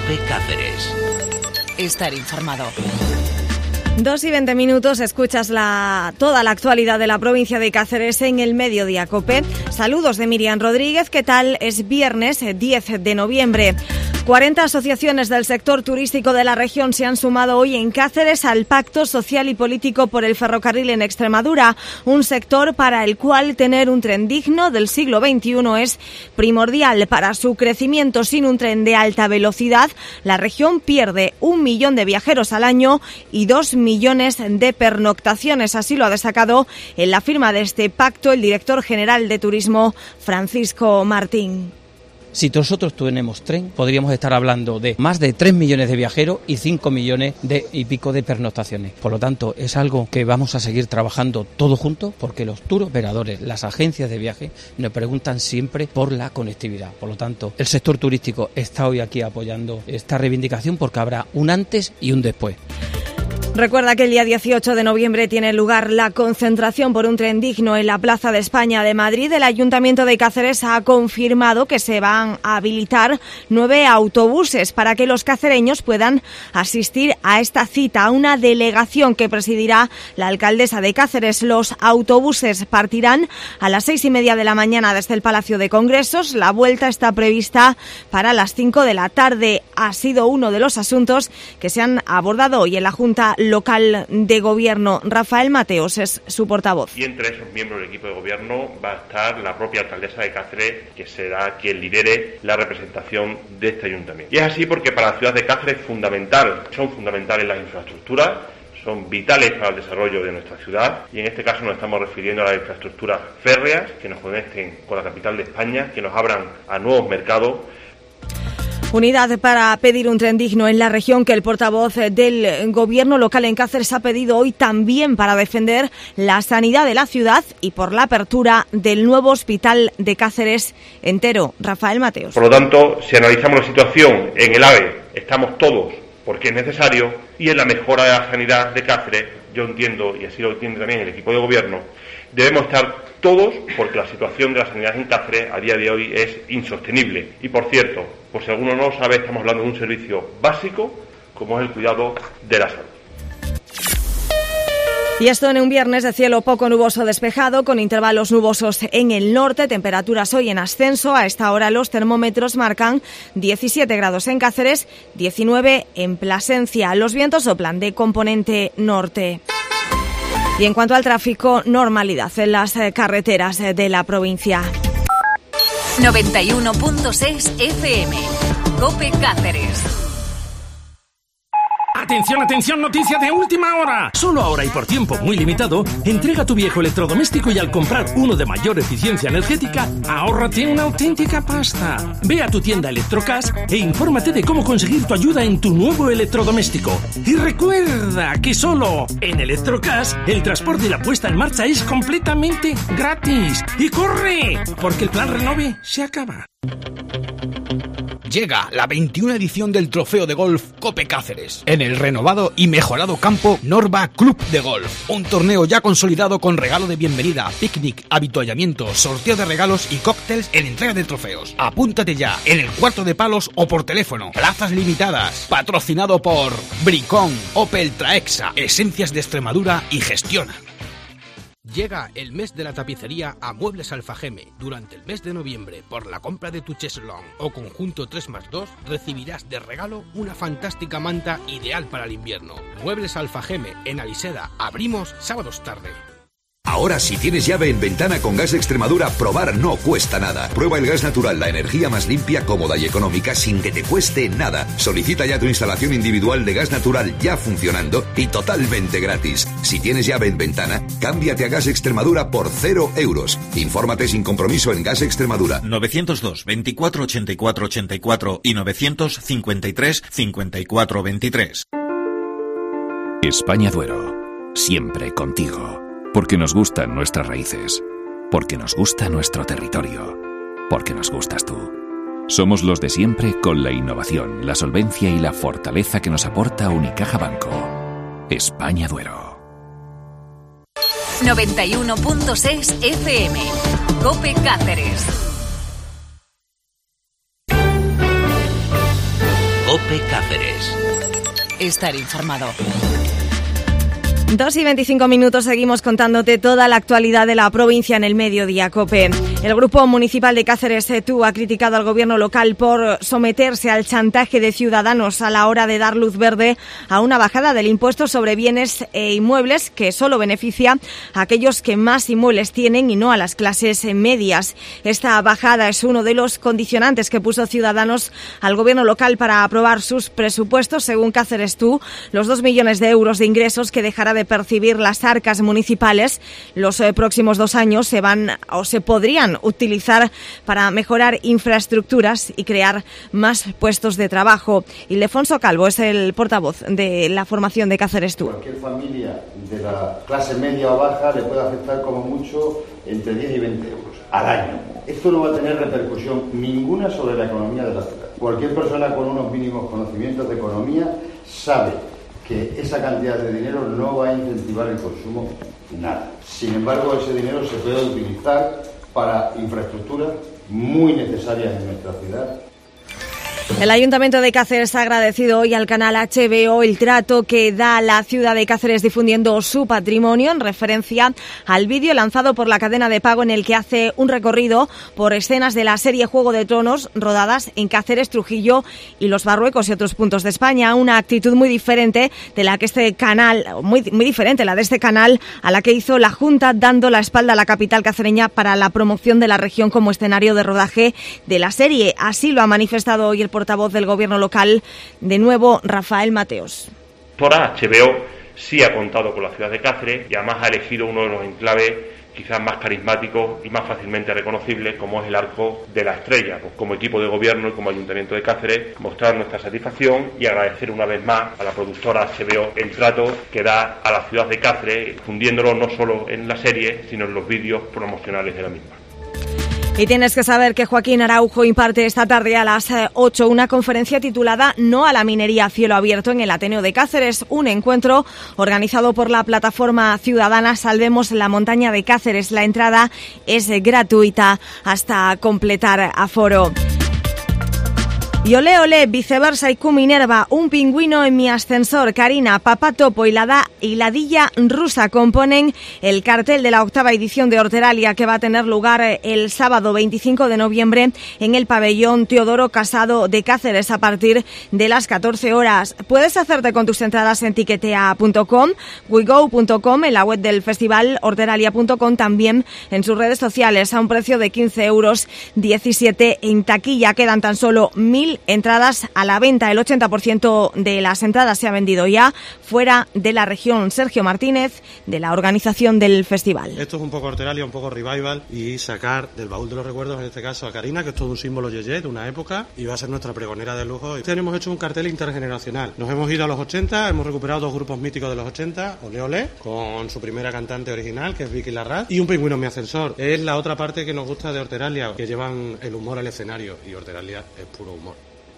COPE Cáceres. Estar informado. 2:20, escuchas toda la actualidad de la provincia de Cáceres en el Mediodía COPE. Saludos de Miriam Rodríguez, ¿qué tal? Es viernes 10 de noviembre. 40 asociaciones del sector turístico de la región se han sumado hoy en Cáceres al Pacto Social y Político por el Ferrocarril en Extremadura, un sector para el cual tener un tren digno del siglo XXI es primordial para su crecimiento. Sin un tren de alta velocidad, la región pierde 1 millón de viajeros al año y 2 millones de pernoctaciones. Así lo ha destacado en la firma de este pacto el director general de Turismo, Francisco Martín. Si nosotros tenemos tren, podríamos estar hablando de más de 3 millones de viajeros y 5 millones y pico de pernoctaciones. Por lo tanto, es algo que vamos a seguir trabajando todos juntos porque los tour operadores, las agencias de viaje, nos preguntan siempre por la conectividad. Por lo tanto, el sector turístico está hoy aquí apoyando esta reivindicación porque habrá un antes y un después. Recuerda que el día 18 de noviembre tiene lugar la concentración por un tren digno en la Plaza de España de Madrid. El Ayuntamiento de Cáceres ha confirmado que se van a habilitar 9 autobuses para que los cacereños puedan asistir a esta cita, a una delegación que presidirá la alcaldesa de Cáceres. Los autobuses partirán a las 6:30 de la mañana desde el Palacio de Congresos. La vuelta está prevista para las 5 de la tarde. Ha sido uno de los asuntos que se han abordado hoy en la Junta Local de Gobierno. Rafael Mateos es su portavoz. Y entre esos miembros del equipo de gobierno va a estar la propia alcaldesa de Cáceres, que será quien lidere la representación de este ayuntamiento. Y es así porque para la ciudad de Cáceres son fundamentales las infraestructuras, son vitales para el desarrollo de nuestra ciudad y en este caso nos estamos refiriendo a las infraestructuras férreas que nos conecten con la capital de España, que nos abran a nuevos mercados. Unidad para pedir un tren digno en la región que el portavoz del gobierno local en Cáceres ha pedido hoy también para defender la sanidad de la ciudad y por la apertura del nuevo hospital de Cáceres entero. Rafael Mateos. Por lo tanto, si analizamos la situación en el AVE, estamos todos porque es necesario y en la mejora de la sanidad de Cáceres, yo entiendo, y así lo entiende también el equipo de gobierno, debemos estar todos porque la situación de la sanidad en Cáceres a día de hoy es insostenible. Y por cierto, por si alguno no lo sabe, estamos hablando de un servicio básico como es el cuidado de la salud. Y esto en un viernes de cielo poco nuboso despejado, con intervalos nubosos en el norte, temperaturas hoy en ascenso. A esta hora los termómetros marcan 17 grados en Cáceres, 19 en Plasencia. Los vientos soplan de componente norte. Y en cuanto al tráfico, normalidad en las carreteras de la provincia. 91.6 FM. COPE Cáceres. ¡Atención, atención! ¡Noticia de última hora! Solo ahora y por tiempo muy limitado, entrega tu viejo electrodoméstico y al comprar uno de mayor eficiencia energética, ahórrate una auténtica pasta. Ve a tu tienda Electrocas e infórmate de cómo conseguir tu ayuda en tu nuevo electrodoméstico. Y recuerda que solo en Electrocas el transporte y la puesta en marcha es completamente gratis. ¡Y corre! Porque el plan Renove se acaba. Llega la 21 edición del Trofeo de Golf COPE Cáceres, en el renovado y mejorado campo Norba Club de Golf. Un torneo ya consolidado con regalo de bienvenida, picnic, avituallamiento, sorteo de regalos y cócteles en entrega de trofeos. Apúntate ya, en el cuarto de palos o por teléfono. Plazas limitadas. Patrocinado por Bricón, Opel Traexa, Esencias de Extremadura y Gestiona. Llega el mes de la tapicería a Muebles Alfageme. Durante el mes de noviembre, por la compra de tu cheslón o conjunto 3+2, recibirás de regalo una fantástica manta ideal para el invierno. Muebles Alfageme, en Aliseda. Abrimos sábados tarde. Ahora, si tienes llave en ventana con Gas Extremadura, probar no cuesta nada. Prueba el gas natural, la energía más limpia, cómoda y económica sin que te cueste nada. Solicita ya tu instalación individual de gas natural ya funcionando y totalmente gratis. Si tienes llave en ventana, cámbiate a Gas Extremadura por 0 euros. Infórmate sin compromiso en Gas Extremadura. 902 24 84 84 y 953 54 23. España Duero, siempre contigo. Porque nos gustan nuestras raíces, porque nos gusta nuestro territorio, porque nos gustas tú. Somos los de siempre con la innovación, la solvencia y la fortaleza que nos aporta Unicaja Banco. España Duero. 91.6 FM. COPE Cáceres. COPE Cáceres. Estar informado. 2:25, seguimos contándote toda la actualidad de la provincia en el Mediodía COPE. El Grupo Municipal de Cáceres ha criticado al gobierno local por someterse al chantaje de Ciudadanos a la hora de dar luz verde a una bajada del impuesto sobre bienes e inmuebles que solo beneficia a aquellos que más inmuebles tienen y no a las clases medias. Esta bajada es uno de los condicionantes que puso Ciudadanos al gobierno local para aprobar sus presupuestos. Según Cáceres los 2 millones de euros de ingresos que dejará de percibir las arcas municipales los próximos 2 años se podrían utilizar para mejorar infraestructuras y crear más puestos de trabajo. Ildefonso Calvo es el portavoz de la formación de Cáceres Cualquier familia de la clase media o baja le puede afectar como mucho entre 10 y 20 euros al año. Esto no va a tener repercusión ninguna sobre la economía de la ciudad. Cualquier persona con unos mínimos conocimientos de economía sabe que esa cantidad de dinero no va a incentivar el consumo nada. Sin embargo, ese dinero se puede utilizar para infraestructuras muy necesarias en nuestra ciudad. El Ayuntamiento de Cáceres ha agradecido hoy al canal HBO el trato que da la ciudad de Cáceres difundiendo su patrimonio en referencia al vídeo lanzado por la cadena de pago en el que hace un recorrido por escenas de la serie Juego de Tronos rodadas en Cáceres, Trujillo y Los Barruecos y otros puntos de España. Una actitud muy diferente de la que este canal, muy diferente la de este canal a la que hizo la Junta, dando la espalda a la capital cacereña para la promoción de la región como escenario de rodaje de la serie. Así lo ha manifestado hoy el portavoz del gobierno local, de nuevo Rafael Mateos. Por HBO sí ha contado con la ciudad de Cáceres y además ha elegido uno de los enclaves quizás más carismáticos y más fácilmente reconocibles, como es el Arco de la Estrella. Pues como equipo de gobierno y como Ayuntamiento de Cáceres, mostrar nuestra satisfacción y agradecer una vez más a la productora HBO el trato que da a la ciudad de Cáceres, fundiéndolo no solo en la serie, sino en los vídeos promocionales de la misma. Y tienes que saber que Joaquín Araujo imparte esta tarde a las 8 una conferencia titulada No a la minería a cielo abierto en el Ateneo de Cáceres, un encuentro organizado por la plataforma ciudadana Salvemos la Montaña de Cáceres. La entrada es gratuita hasta completar aforo. Y ole ole, viceversa y Minerva, un pingüino en mi ascensor. Karina, Papá Topo y la Dilla Rusa componen el cartel de la 8ª edición de Horteralia, que va a tener lugar el sábado 25 de noviembre en el pabellón Teodoro Casado de Cáceres a partir de las 14 horas. Puedes hacerte con tus entradas en tiquetea.com, wego.com, en la web del festival, horteralia.com, también en sus redes sociales a un precio de 15 euros, 17 en taquilla. Quedan tan solo 1.000 entradas a la venta. El 80% de las entradas se ha vendido ya fuera de la región. Sergio Martínez, de la organización del festival. Esto es un poco Horteralia, un poco revival, y sacar del baúl de los recuerdos, en este caso a Karina, que es todo un símbolo yeye de una época y va a ser nuestra pregonera de lujo. Este año hemos hecho un cartel intergeneracional. Nos hemos ido a los 80, hemos recuperado 2 grupos míticos de los 80, Ole Ole, con su primera cantante original, que es Vicky Larraz, y un pingüino en mi ascensor. Es la otra parte que nos gusta de Horteralia, que llevan el humor al escenario, y Horteralia es puro humor.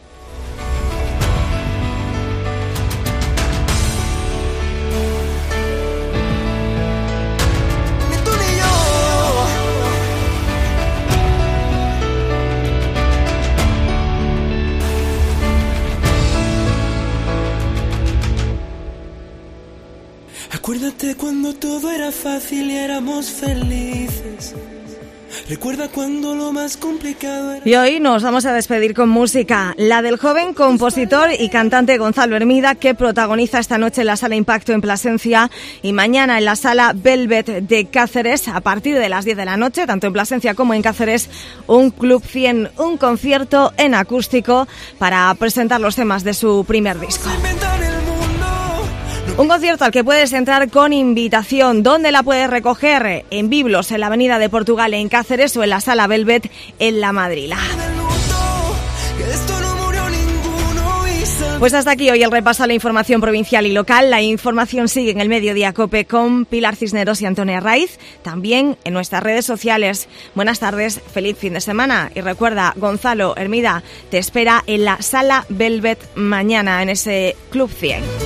Acuérdate cuando todo era fácil y éramos felices. Recuerda cuando lo más complicado era... Y hoy nos vamos a despedir con música, la del joven compositor y cantante Gonzalo Hermida, que protagoniza esta noche en la Sala Impacto en Plasencia y mañana en la Sala Velvet de Cáceres a partir de las 10 de la noche, tanto en Plasencia como en Cáceres, un Club 100, un concierto en acústico para presentar los temas de su primer disco. Un concierto al que puedes entrar con invitación. ¿Dónde la puedes recoger? En Biblos, en la Avenida de Portugal en Cáceres, o en la Sala Velvet en La Madrila. Pues hasta aquí hoy el repaso a la información provincial y local. La información sigue en el Mediodía COPE con Pilar Cisneros y Antonia Raiz, también en nuestras redes sociales. Buenas tardes, feliz fin de semana. Y recuerda, Gonzalo Hermida te espera en la Sala Velvet mañana en ese Club 100.